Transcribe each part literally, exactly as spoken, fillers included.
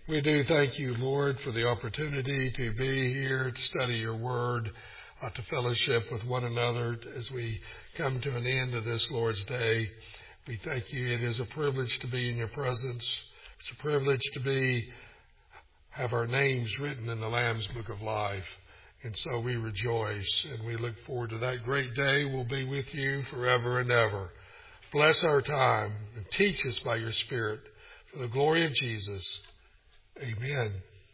We do thank you, Lord, for the opportunity to be here, to study your word, uh, to fellowship with one another as we come to an end of this Lord's Day. We thank you. It is a privilege to be in your presence. It's a privilege to be, have our names written in the Lamb's Book of Life. And so we rejoice and we look forward to that great day. We'll be with you forever and ever. Bless our time and teach us by your Spirit for the glory of Jesus. Amen.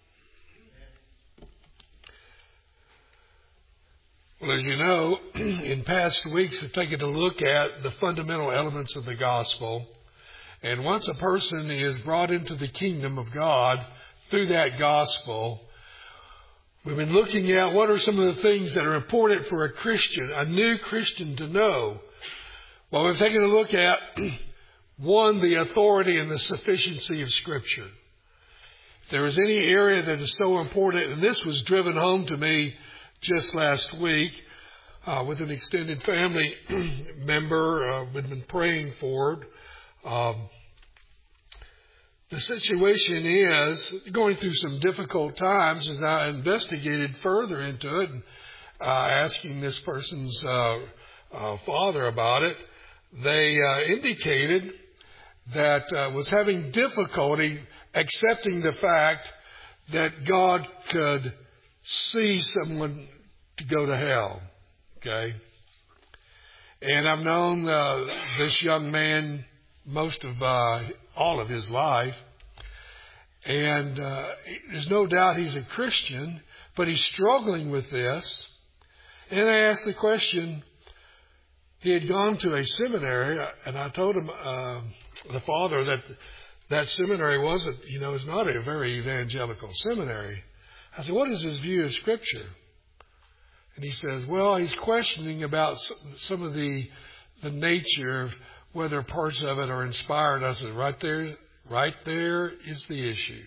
Well, as you know, in past weeks we've taken a look at the fundamental elements of the gospel. And once a person is brought into the kingdom of God through that gospel, we've been looking at what are some of the things that are important for a Christian, a new Christian, to know. Well, we've taken a look at, one, the authority and the sufficiency of Scripture. If there is any area that is so important, and this was driven home to me just last week uh, with an extended family member uh, we've been praying for. Um, the situation is going through some difficult times as I investigated further into it and uh, asking this person's uh, uh, father about it. They uh, indicated that uh, was having difficulty accepting the fact that God could see someone to go to hell. Okay? And I've known uh, this young man most of uh, all of his life. And uh, there's no doubt he's a Christian, but he's struggling with this. And I asked the question, he had gone to a seminary, and I told him, uh, the father, that that seminary wasn't, you know, it's not a very evangelical seminary. I said, what is his view of Scripture? And he says, well, he's questioning about some of the the nature of whether parts of it are inspired. I said, right there, right there is the issue.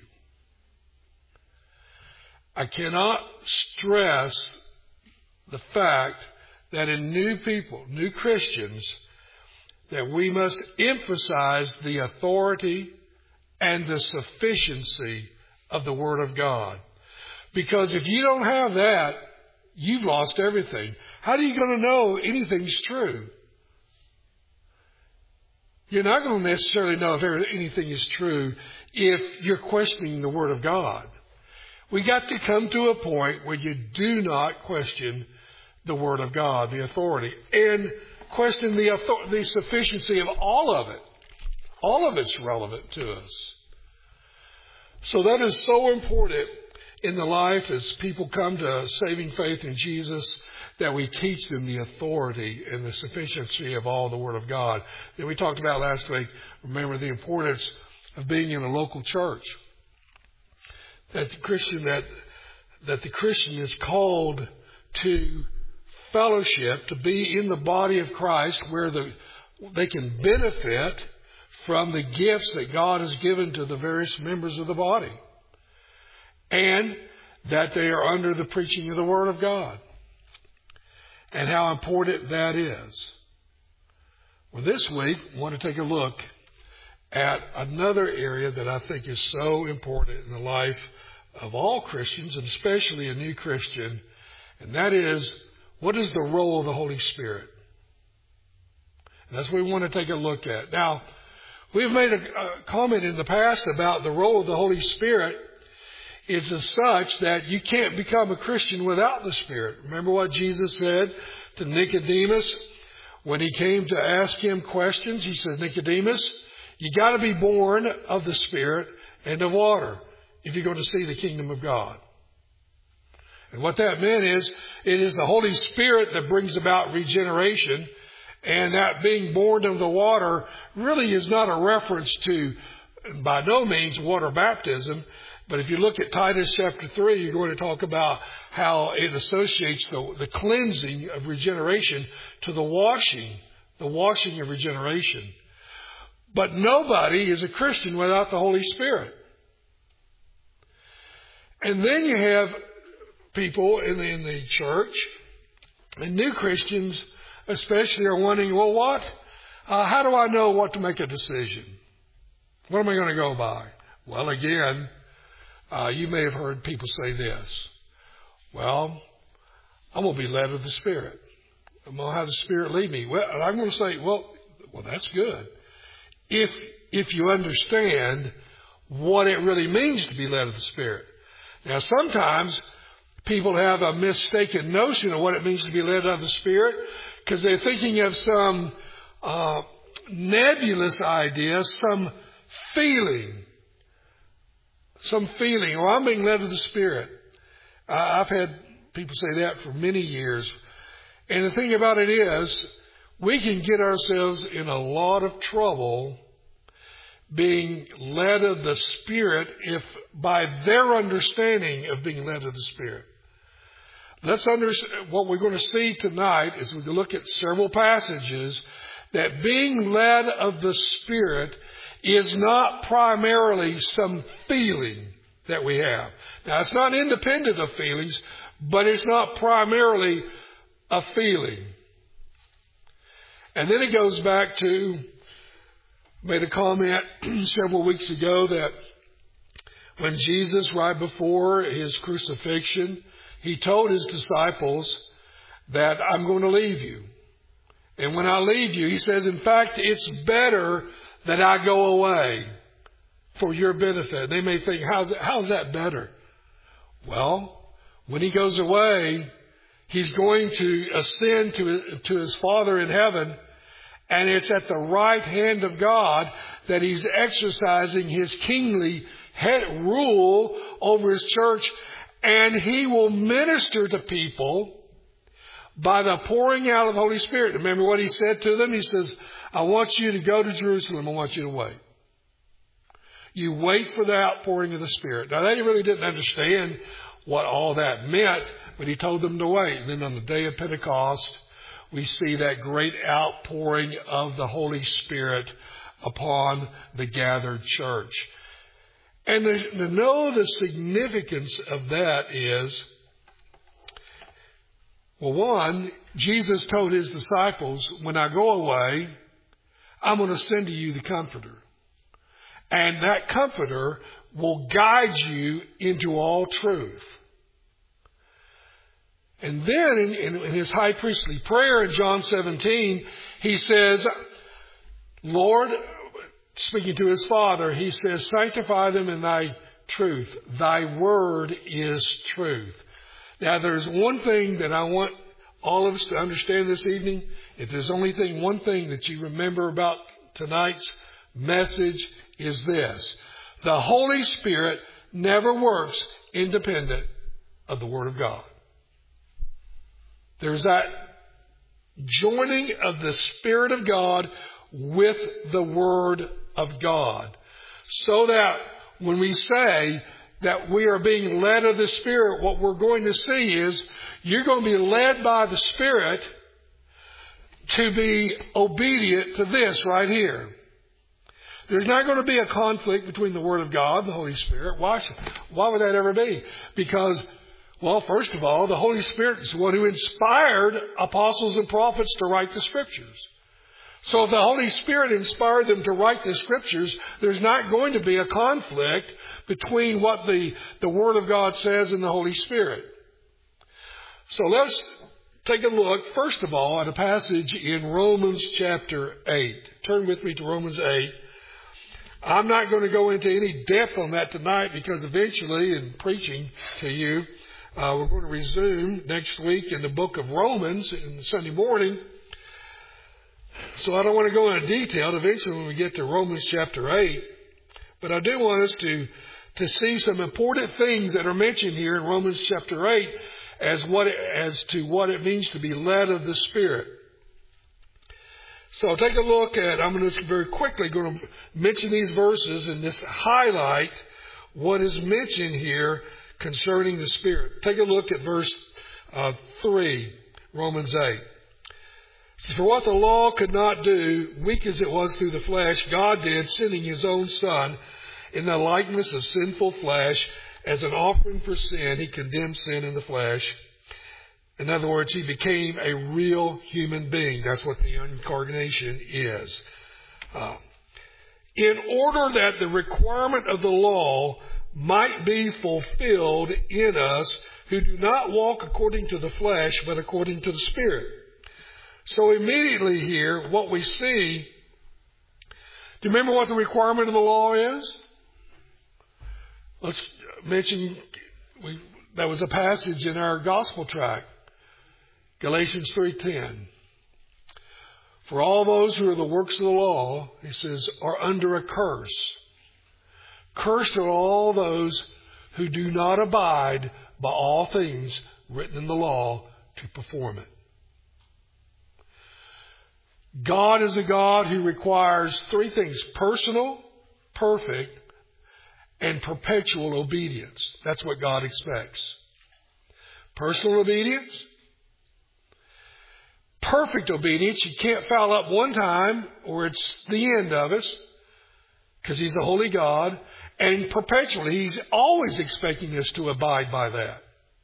I cannot stress the fact that in new people, new Christians, that we must emphasize the authority and the sufficiency of the Word of God. Because if you don't have that, you've lost everything. How are you going to know anything's true? You're not going to necessarily know if anything is true if you're questioning the Word of God. We got to come to a point where you do not question the Word of God, the authority, and question the author- the sufficiency of all of it. All of it's relevant to us. So that is so important in the life as people come to saving faith in Jesus, that we teach them the authority and the sufficiency of all the Word of God. That we talked about last week, remember the importance of being in a local church. That the Christian that that the Christian is called to fellowship, to be in the body of Christ where the they can benefit from the gifts that God has given to the various members of the body. And that they are under the preaching of the Word of God. And how important that is. Well, this week, I want to take a look at another area that I think is so important in the life of all Christians, and especially a new Christian. And that is, what is the role of the Holy Spirit? And that's what we want to take a look at. Now, we've made a, a comment in the past about the role of the Holy Spirit is as such that you can't become a Christian without the Spirit. Remember what Jesus said to Nicodemus when he came to ask him questions? He says, Nicodemus, you got to be born of the Spirit and of water if you're going to see the kingdom of God. And what that meant is, it is the Holy Spirit that brings about regeneration. And that being born of the water really is not a reference to, by no means, water baptism. But if you look at Titus chapter three, you're going to talk about how it associates the, the cleansing of regeneration to the washing, the washing of regeneration. But nobody is a Christian without the Holy Spirit. And then you have people in the, in the church, and new Christians especially, are wondering, well, what? Uh, how do I know what to make a decision? What am I going to go by? Well, again, Uh, you may have heard people say this. Well, I'm going to be led of the Spirit. I'm going to have the Spirit lead me. Well, I'm going to say, well, well, that's good. If, if you understand what it really means to be led of the Spirit. Now, sometimes people have a mistaken notion of what it means to be led of the Spirit because they're thinking of some uh, nebulous idea, some feeling. Some feeling, or I'm being led of the Spirit. Uh, I've had people say that for many years. And the thing about it is, we can get ourselves in a lot of trouble being led of the Spirit if by their understanding of being led of the Spirit. Let's understand what we're going to see tonight is we look at several passages that being led of the Spirit is not primarily some feeling that we have. Now, it's not independent of feelings, but it's not primarily a feeling. And then it goes back to, made a comment several weeks ago that when Jesus, right before his crucifixion, he told his disciples that I'm going to leave you. And when I leave you, he says, in fact, it's better that I go away for your benefit. They may think, how's that, how's that better? Well, when he goes away, he's going to ascend to, to his Father in heaven, and it's at the right hand of God that he's exercising his kingly head rule over his church, and he will minister to people by the pouring out of the Holy Spirit. Remember what he said to them? He says, I want you to go to Jerusalem. I want you to wait. You wait for the outpouring of the Spirit. Now, they really didn't understand what all that meant, but he told them to wait. And then on the day of Pentecost, we see that great outpouring of the Holy Spirit upon the gathered church. And to know the significance of that is, well, one, Jesus told his disciples, when I go away, I'm going to send to you the Comforter. And that Comforter will guide you into all truth. And then in, in, in his high priestly prayer in John seventeen, he says, Lord, speaking to his Father, he says, sanctify them in thy truth. Thy word is truth. Now, there's one thing that I want all of us to understand this evening. If there's only thing, one thing that you remember about tonight's message is this. The Holy Spirit never works independent of the Word of God. There's that joining of the Spirit of God with the Word of God. So that when we say that we are being led of the Spirit, what we're going to see is you're going to be led by the Spirit to be obedient to this right here. There's not going to be a conflict between the Word of God and the Holy Spirit. Why, why would that ever be? Because, well, first of all, the Holy Spirit is the one who inspired apostles and prophets to write the Scriptures. So if the Holy Spirit inspired them to write the Scriptures, there's not going to be a conflict between what the, the Word of God says and the Holy Spirit. So let's take a look, first of all, at a passage in Romans chapter eight. Turn with me to Romans eight. I'm not going to go into any depth on that tonight because eventually in preaching to you, uh, we're going to resume next week in the book of Romans in Sunday morning. So I don't want to go into detail eventually when we get to Romans chapter eight. But I do want us to, to see some important things that are mentioned here in Romans chapter eight as what it, as to what it means to be led of the Spirit. So take a look at, I'm going to very quickly going to mention these verses and just highlight what is mentioned here concerning the Spirit. Take a look at verse uh, three, Romans eight. For what the law could not do, weak as it was through the flesh, God did, sending his own Son in the likeness of sinful flesh as an offering for sin. He condemned sin in the flesh. In other words, he became a real human being. That's what the incarnation is. Uh, in order that the requirement of the law might be fulfilled in us who do not walk according to the flesh, but according to the Spirit. So immediately here, what we see, do you remember what the requirement of the law is? Let's mention, we, that was a passage in our gospel tract, Galatians three ten. For all those who are the works of the law, he says, are under a curse. Cursed are all those who do not abide by all things written in the law to perform it. God is a God who requires three things: personal, perfect, and perpetual obedience. That's what God expects. Personal obedience, perfect obedience. You can't foul up one time or it's the end of us, because He's a holy God. And perpetually, He's always expecting us to abide by that.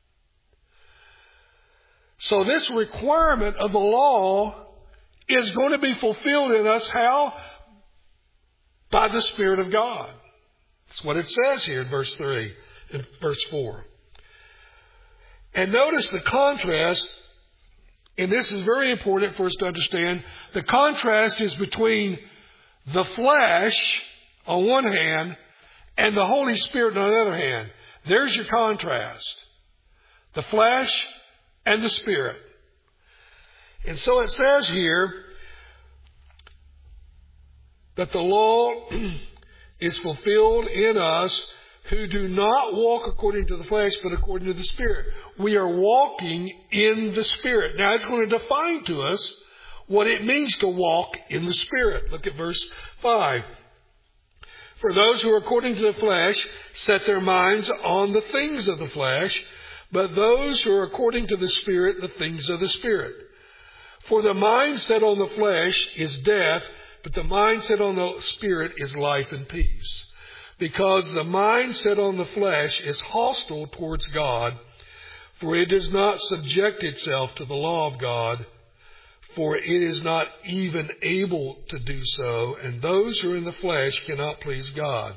So this requirement of the law is going to be fulfilled in us. How? By the Spirit of God. That's what it says here in verse three and verse four. And notice the contrast, and this is very important for us to understand. The contrast is between the flesh on one hand and the Holy Spirit on the other hand. There's your contrast. The flesh and the Spirit. And so it says here that the law is fulfilled in us who do not walk according to the flesh, but according to the Spirit. We are walking in the Spirit. Now it's going to define to us what it means to walk in the Spirit. Look at verse five. For those who are according to the flesh set their minds on the things of the flesh, but those who are according to the Spirit, the things of the Spirit. For the mind set on the flesh is death, but the mind set on the Spirit is life and peace. Because the mind set on the flesh is hostile towards God, for it does not subject itself to the law of God, for it is not even able to do so, and those who are in the flesh cannot please God.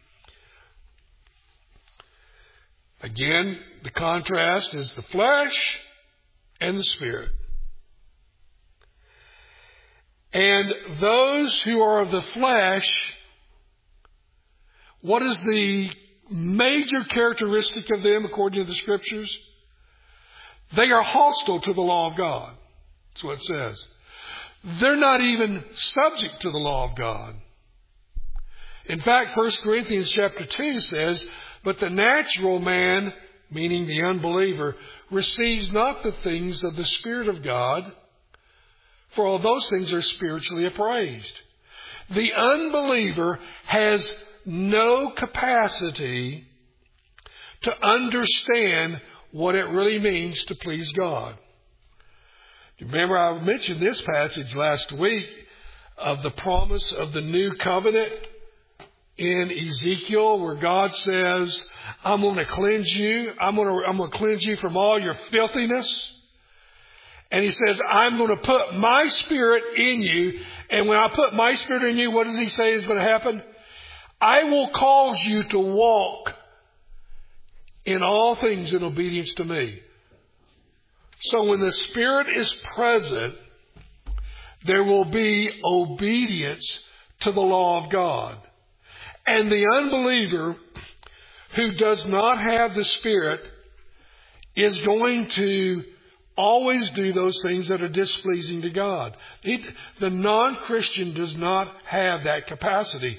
Again, the contrast is the flesh and the Spirit. And those who are of the flesh, what is the major characteristic of them according to the Scriptures? They are hostile to the law of God. That's what it says. They're not even subject to the law of God. In fact, First Corinthians chapter two says, but the natural man, meaning the unbeliever, receives not the things of the Spirit of God, for all those things are spiritually appraised. The unbeliever has no capacity to understand what it really means to please God. Remember, I mentioned this passage last week of the promise of the new covenant in Ezekiel, where God says, I'm going to cleanse you. I'm going to, I'm going to cleanse you from all your filthiness. And He says, I'm going to put my Spirit in you. And when I put my Spirit in you, what does He say is going to happen? I will cause you to walk in all things in obedience to me. So when the Spirit is present, there will be obedience to the law of God. And the unbeliever who does not have the Spirit is going to always do those things that are displeasing to God. He, the non-Christian does not have that capacity.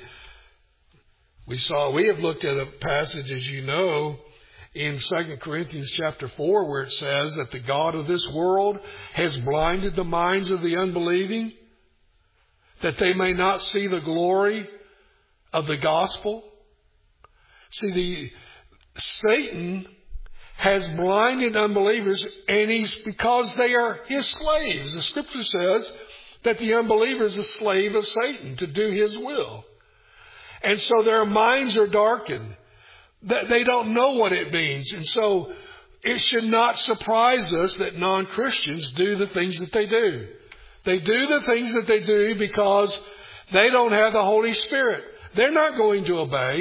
We saw, we have looked at a passage, as you know, in Second Corinthians chapter four, where it says that the God of this world has blinded the minds of the unbelieving, that they may not see the glory of the gospel. See, the Satan has blinded unbelievers, and he's because they are his slaves. The Scripture says that the unbeliever is a slave of Satan to do his will. And so their minds are darkened. They don't know what it means. And so it should not surprise us that non-Christians do the things that they do. They do the things that they do because they don't have the Holy Spirit. They're not going to obey.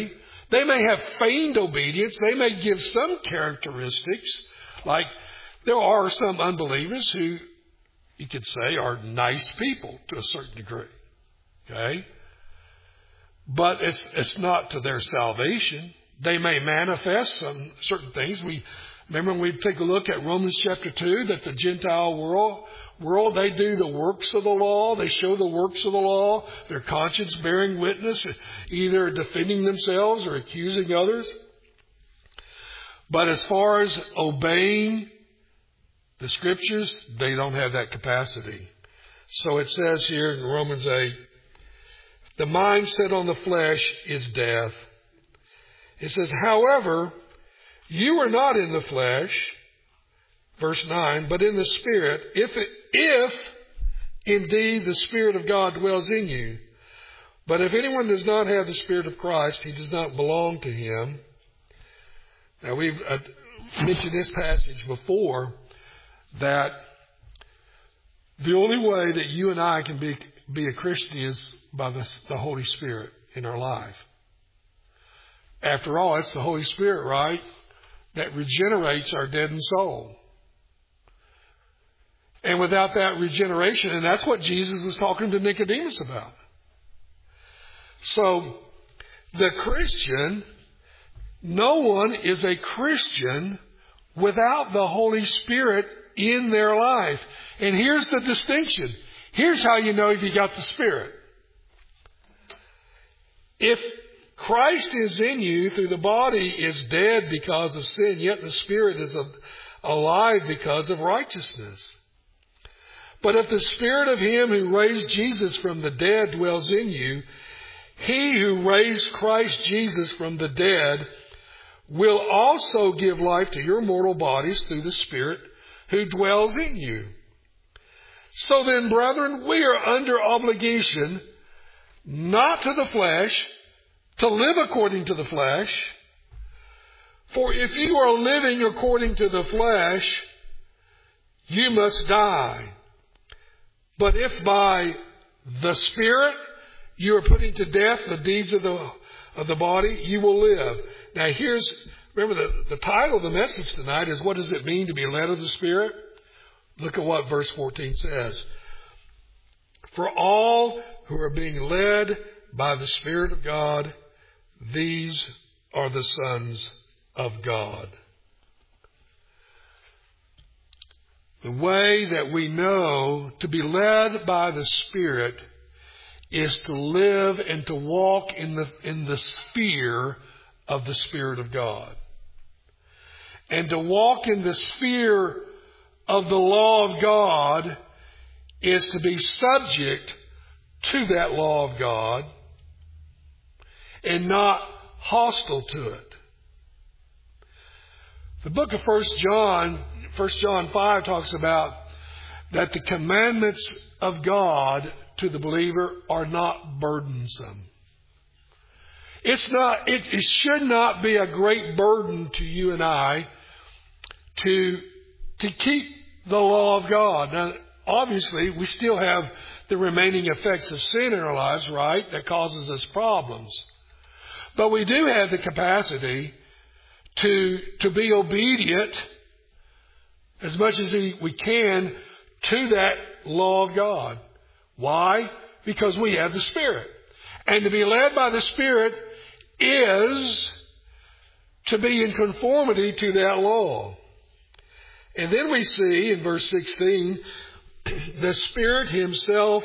They may have feigned obedience. They may give some characteristics. Like there are some unbelievers who you could say are nice people to a certain degree. Okay? But it's it's not to their salvation. They may manifest some certain things. We remember when we take a look at Romans chapter two, that the Gentile world world they do the works of the law. They show the works of the law. Their conscience bearing witness, either defending themselves or accusing others. But as far as obeying the Scriptures, they don't have that capacity. So it says here in Romans eight, the mind set on the flesh is death. It says, however, you are not in the flesh, verse nine, but in the Spirit, if, it, if indeed the Spirit of God dwells in you. But if anyone does not have the Spirit of Christ, he does not belong to him. Now, we've uh, mentioned this passage before, that the only way that you and I can be, be a Christian is by the, the Holy Spirit in our life. After all, it's the Holy Spirit, right, that regenerates our deadened soul. And without that regeneration, and that's what Jesus was talking to Nicodemus about. So, the Christian, no one is a Christian without the Holy Spirit in their life. And here's the distinction. Here's how you know if you got the Spirit. If Christ is in you through the body is dead because of sin, yet the Spirit is alive because of righteousness. But if the Spirit of Him who raised Jesus from the dead dwells in you, He who raised Christ Jesus from the dead will also give life to your mortal bodies through the Spirit who dwells in you. So then, brethren, we are under obligation not to the flesh, to live according to the flesh. For if you are living according to the flesh, you must die. But if by the Spirit you are putting to death the deeds of the of the body, you will live. Now here's, remember the, the title of the message tonight is, what does it mean to be led of the Spirit? Look at what verse fourteen says. For all who are being led by the Spirit of God, these are the sons of God. The way that we know to be led by the Spirit is to live and to walk in the, in the sphere of the Spirit of God. And to walk in the sphere of the law of God is to be subject to that law of God and not hostile to it. The book of First John, First John five talks about that the commandments of God to the believer are not burdensome. It's not, it, it should not be a great burden to you and I to, to keep the law of God. Now, obviously, we still have the remaining effects of sin in our lives, right? That causes us problems. But we do have the capacity to, to be obedient as much as we can to that law of God. Why? Because we have the Spirit. And to be led by the Spirit is to be in conformity to that law. And then we see in verse sixteen, the Spirit Himself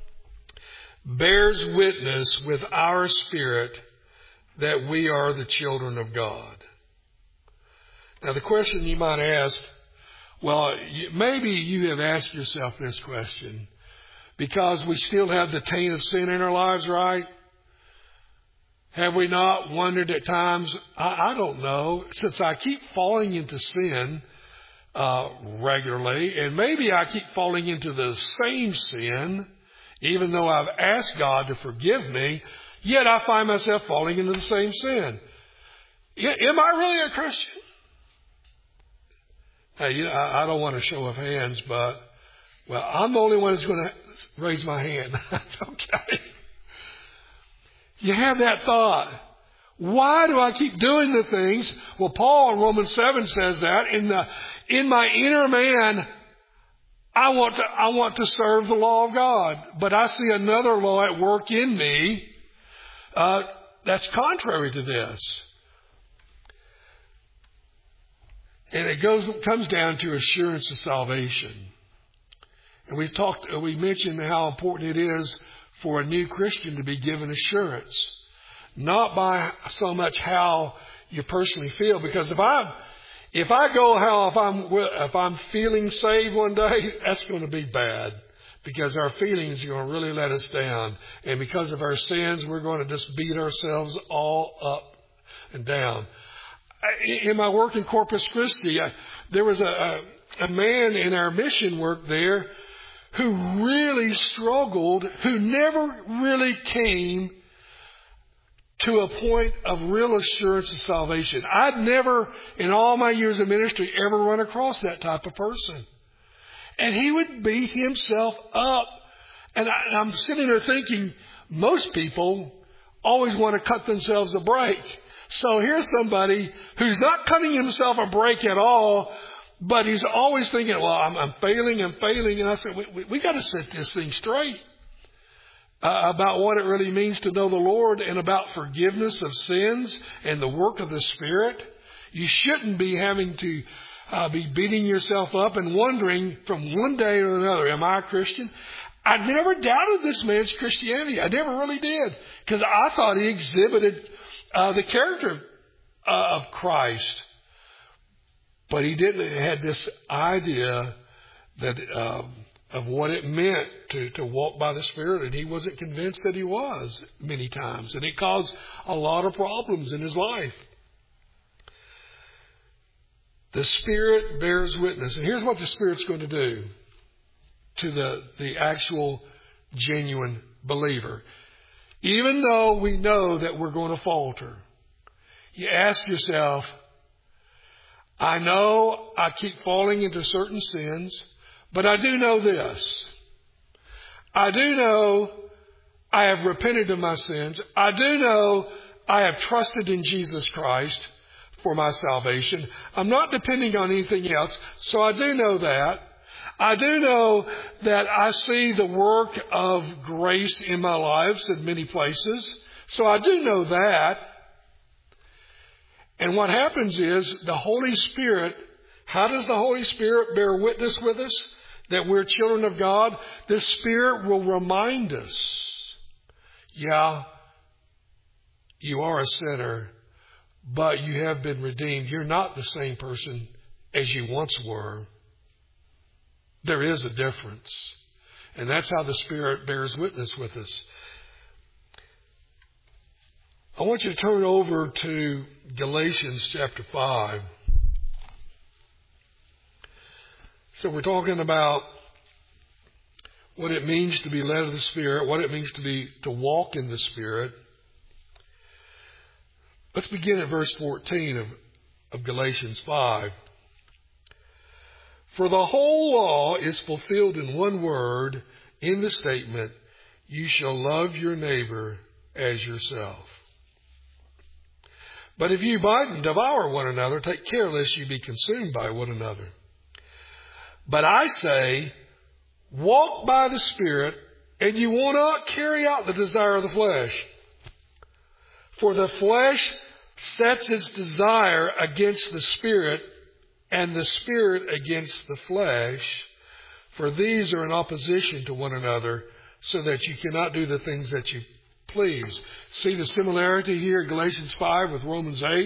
bears witness with our spirit that we are the children of God. Now the question you might ask, well, maybe you have asked yourself this question, because we still have the taint of sin in our lives, right? Have we not wondered at times, I, I don't know, since I keep falling into sin uh, regularly, and maybe I keep falling into the same sin, even though I've asked God to forgive me, yet I find myself falling into the same sin. Am I really a Christian? Hey, you know, I, I don't want to show of hands, but, well, I'm the only one that's going to raise my hand. That's okay. You have that thought. Why do I keep doing the things? Well, Paul in Romans seven says that in the, in my inner man, I want to, I want to serve the law of God, but I see another law at work in me, uh, that's contrary to this. And it goes, comes down to assurance of salvation. And we've talked, we mentioned how important it is for a new Christian to be given assurance. Not by so much how you personally feel. Because if I, if I go how if I'm, if I'm feeling saved one day, that's going to be bad. Because our feelings are going to really let us down. And because of our sins, we're going to just beat ourselves all up and down. In my work in Corpus Christi, I, there was a, a, a man in our mission work there who really struggled, who never really came to a point of real assurance of salvation. I'd never, in all my years of ministry, ever run across that type of person. And he would beat himself up. And I, I'm sitting there thinking, most people always want to cut themselves a break. So here's somebody who's not cutting himself a break at all, but he's always thinking, well, I'm, I'm failing, I'm failing. And I said, we, we, we got to set this thing straight uh, about what it really means to know the Lord and about forgiveness of sins and the work of the Spirit. You shouldn't be having to uh, be beating yourself up and wondering from one day to another, am I a Christian? I never doubted this man's Christianity. I never really did, because I thought he exhibited uh, the character uh, of Christ. But he didn't. He had this idea that um, of what it meant to, to walk by the Spirit, and he wasn't convinced that he was many times. And it caused a lot of problems in his life. The Spirit bears witness. And here's what the Spirit's going to do to the, the actual genuine believer. Even though we know that we're going to falter, you ask yourself, I know I keep falling into certain sins, but I do know this. I do know I have repented of my sins. I do know I have trusted in Jesus Christ for my salvation. I'm not depending on anything else, so I do know that. I do know that I see the work of grace in my lives in many places, so I do know that. And what happens is the Holy Spirit, how does the Holy Spirit bear witness with us that we're children of God? The Spirit will remind us, yeah, you are a sinner, but you have been redeemed. You're not the same person as you once were. There is a difference. And that's how the Spirit bears witness with us. I want you to turn over to Galatians chapter five. So we're talking about what it means to be led of the Spirit, what it means to be to walk in the Spirit. Let's begin at verse fourteen of, of Galatians five. For the whole law is fulfilled in one word, in the statement, you shall love your neighbor as yourself. But if you bite and devour one another, take care lest you be consumed by one another. But I say, walk by the Spirit, and you will not carry out the desire of the flesh. For the flesh sets its desire against the Spirit, and the Spirit against the flesh. For these are in opposition to one another, so that you cannot do the things that you please. See the similarity here in Galatians five with Romans eight?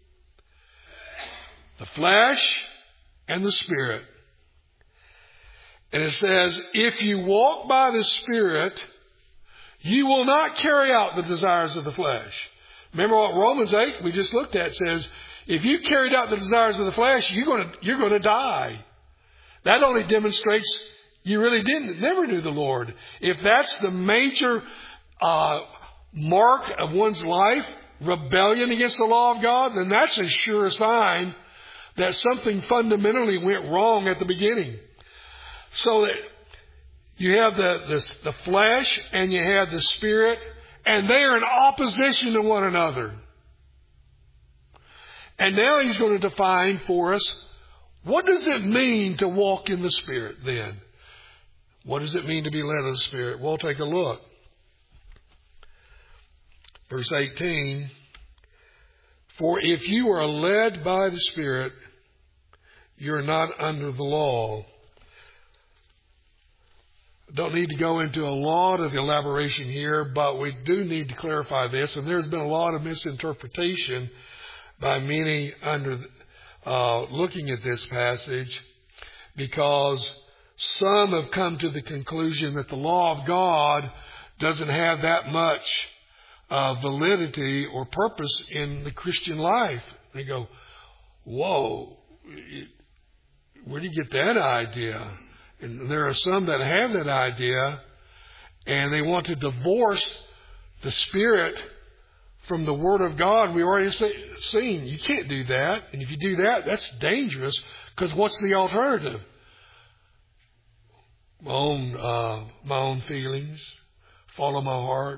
The flesh and the Spirit. And it says, if you walk by the Spirit, you will not carry out the desires of the flesh. Remember what Romans eight we just looked at says, if you carried out the desires of the flesh, you're going to, you're going to die. That only demonstrates you really didn't, never knew the Lord. If that's the major uh, mark of one's life, rebellion against the law of God, then that's a sure sign that something fundamentally went wrong at the beginning. So that you have the, the, the flesh and you have the Spirit, and they are in opposition to one another. And now he's going to define for us, what does it mean to walk in the Spirit then? What does it mean to be led of the Spirit? We'll take a look. Verse eighteen, for if you are led by the Spirit, you're not under the law. Don't need to go into a lot of elaboration here, but we do need to clarify this. And there's been a lot of misinterpretation by many under uh, looking at this passage, because some have come to the conclusion that the law of God doesn't have that much uh, validity or purpose in the Christian life. They go, whoa, where do you get that idea? And there are some that have that idea, and they want to divorce the Spirit from the Word of God. We already say, seen you can't do that. And if you do that, that's dangerous, because what's the alternative? My own, uh, my own feelings, follow my heart.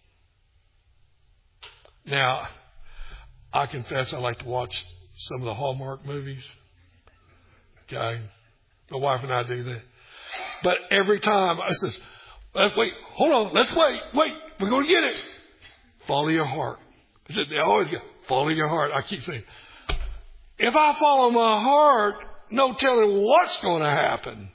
Now, I confess I like to watch some of the Hallmark movies. Okay. My wife and I do that. But every time I says, let's wait, hold on, let's wait, wait, we're going to get it. Follow your heart. I said, they always go, follow your heart. I keep saying, if I follow my heart, no telling what's going to happen.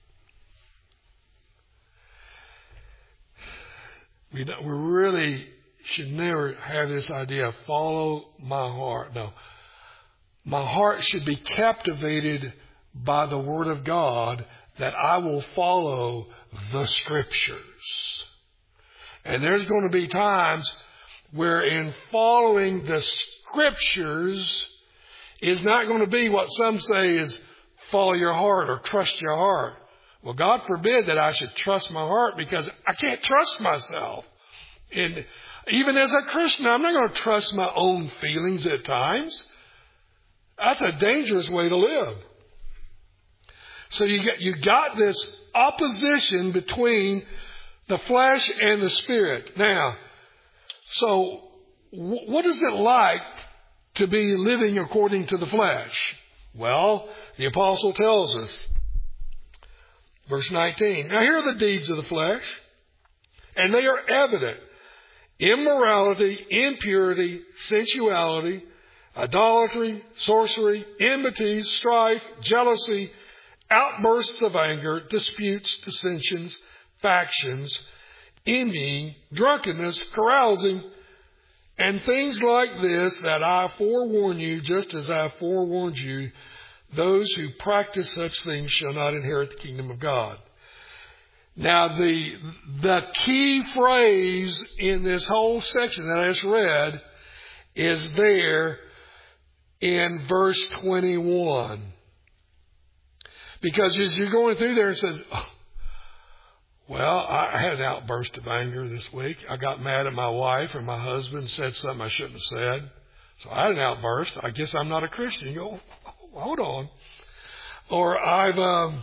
We, don't, we really should never have this idea of follow my heart. No. My heart should be captivated by the Word of God, that I will follow the Scriptures. And there's going to be times where in following the Scriptures is not going to be what some say is follow your heart or trust your heart. Well, God forbid that I should trust my heart, because I can't trust myself. And even as a Christian, I'm not going to trust my own feelings at times. That's a dangerous way to live. So you got, you got this opposition between the flesh and the Spirit. Now, so w- what is it like to be living according to the flesh? Well, the apostle tells us, verse nineteen, now here are the deeds of the flesh, and they are evident: immorality, impurity, sensuality, idolatry, sorcery, enmities, strife, jealousy, outbursts of anger, disputes, dissensions, factions, envying, drunkenness, carousing, and things like this, that I forewarn you, just as I forewarned you, those who practice such things shall not inherit the kingdom of God. Now, the, the key phrase in this whole section that I just read is there in verse twenty-one. Because as you're going through there, it says, oh, well, I had an outburst of anger this week. I got mad at my wife, or my husband said something I shouldn't have said. So I had an outburst. I guess I'm not a Christian. You go, oh, hold on. Or I've, um,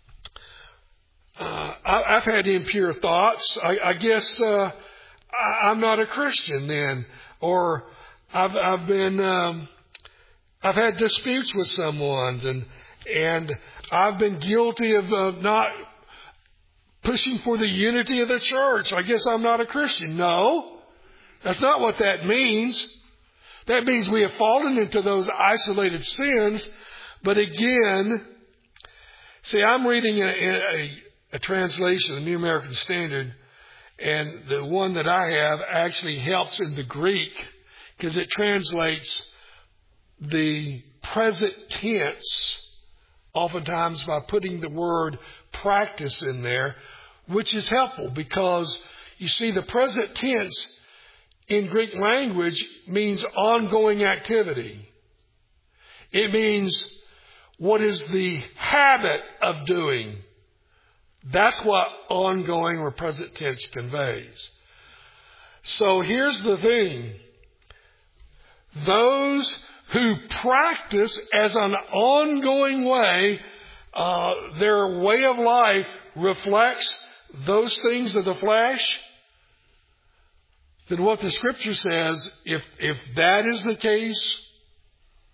uh, I, I've had impure thoughts. I, I guess uh, I, I'm not a Christian then. Or I've, I've been, um, I've had disputes with someone, and and I've been guilty of uh, not pushing for the unity of the church. I guess I'm not a Christian. No, that's not what that means. That means we have fallen into those isolated sins. But again, see, I'm reading a, a, a translation, the New American Standard, and the one that I have actually helps in the Greek, because it translates the present tense oftentimes by putting the word practice in there, which is helpful, because you see the present tense in Greek language means ongoing activity. It means what is the habit of doing. That's what ongoing or present tense conveys. So here's the thing. Those who practice as an ongoing way, uh, their way of life reflects those things of the flesh, then what the Scripture says, if, if that is the case,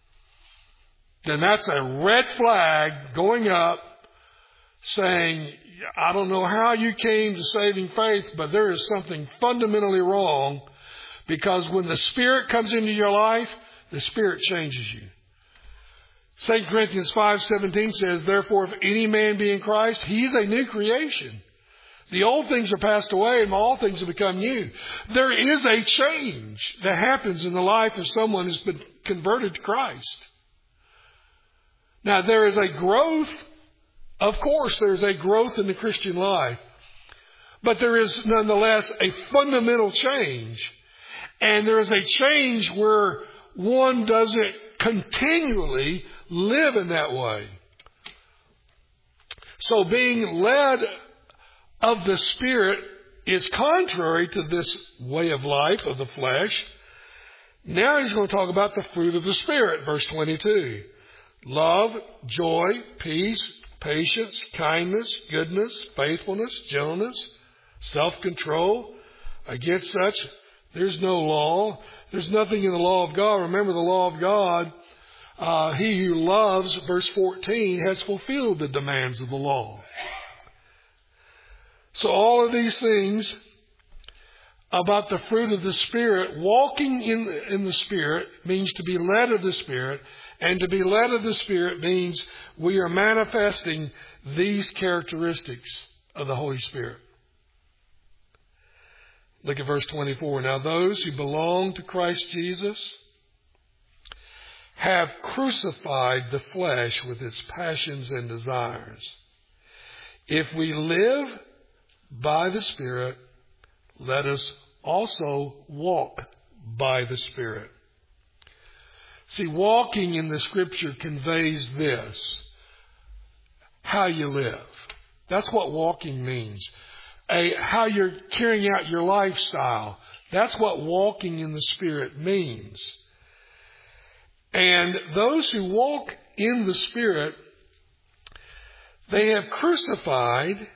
then that's a red flag going up saying, I don't know how you came to saving faith, but there is something fundamentally wrong, because when the Spirit comes into your life, the Spirit changes you. Second Corinthians five seventeen says, therefore, if any man be in Christ, he is a new creation. The old things are passed away and all things have become new. There is a change that happens in the life of someone who's been converted to Christ. Now, there is a growth. Of course, there's a growth in the Christian life. But there is nonetheless a fundamental change. And there is a change where one doesn't continually live in that way. So being led of the Spirit is contrary to this way of life of the flesh. Now he's going to talk about the fruit of the Spirit, verse twenty-two. Love, joy, peace, patience, kindness, goodness, faithfulness, gentleness, self-control. Against such, there's no law. There's nothing in the law of God. Remember the law of God. Uh, he who loves, verse fourteen, has fulfilled the demands of the law. So all of these things about the fruit of the Spirit, walking in, in the Spirit means to be led of the Spirit. And to be led of the Spirit means we are manifesting these characteristics of the Holy Spirit. Look at verse twenty-four. Now those who belong to Christ Jesus have crucified the flesh with its passions and desires. If we live by the Spirit, let us also walk by the Spirit. See, walking in the Scripture conveys this: how you live. That's what walking means. A, how you're carrying out your lifestyle. That's what walking in the Spirit means. And those who walk in the Spirit, they have crucified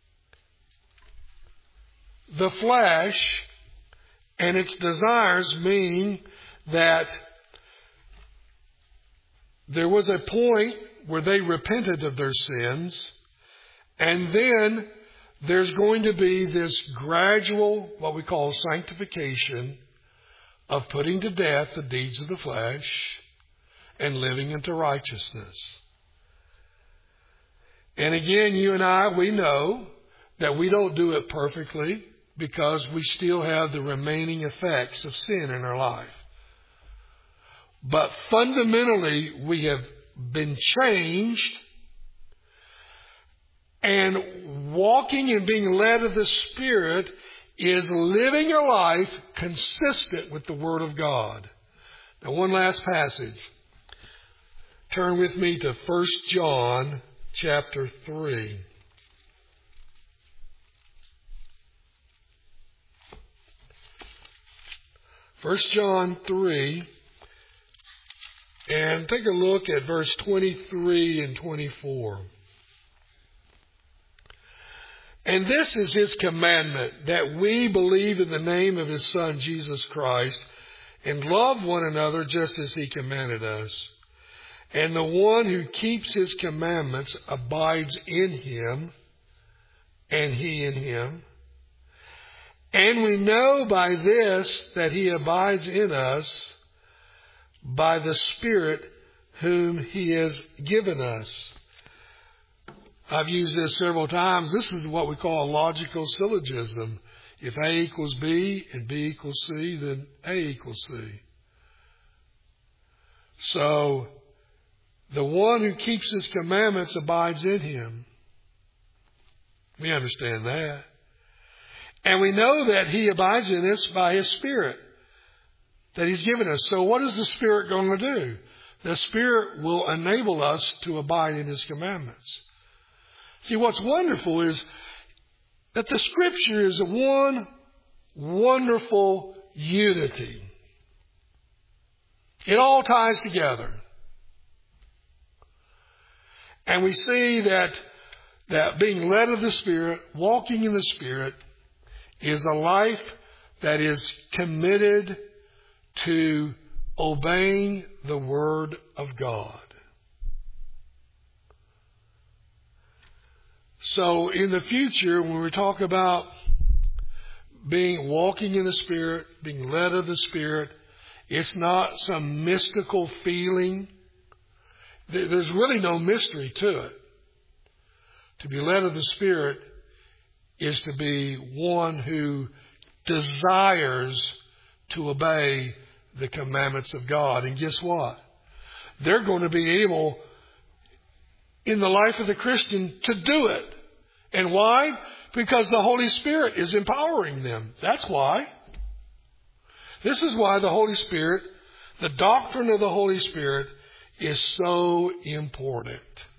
the flesh and its desires, meaning that there was a point where they repented of their sins, and then there's going to be this gradual, what we call sanctification, of putting to death the deeds of the flesh and living into righteousness. And again, you and I, we know that we don't do it perfectly because we still have the remaining effects of sin in our life. But fundamentally, we have been changed, and walking and being led of the Spirit is living your life consistent with the Word of God. Now, one last passage. Turn with me to First John chapter three. First John three. And take a look at verse twenty-three and twenty-four. And this is His commandment, that we believe in the name of His Son, Jesus Christ, and love one another just as He commanded us. And the one who keeps His commandments abides in Him, and He in him. And we know by this that He abides in us, by the Spirit whom He has given us. I've used this several times. This is what we call a logical syllogism. If A equals B and B equals C, then A equals C. So, the one who keeps His commandments abides in Him. We understand that. And we know that He abides in us by His Spirit that He's given us. So what is the Spirit going to do? The Spirit will enable us to abide in His commandments. See, what's wonderful is that the Scripture is one wonderful unity. It all ties together. And we see that, that being led of the Spirit, walking in the Spirit, is a life that is committed to obeying the Word of God. So in the future, when we talk about being walking in the Spirit, being led of the Spirit, it's not some mystical feeling. There's really no mystery to it. To be led of the Spirit is to be one who desires to obey the commandments of God. And guess what? They're going to be able, in the life of the Christian, to do it. And why? Because the Holy Spirit is empowering them. That's why. This is why the Holy Spirit, the doctrine of the Holy Spirit, is so important.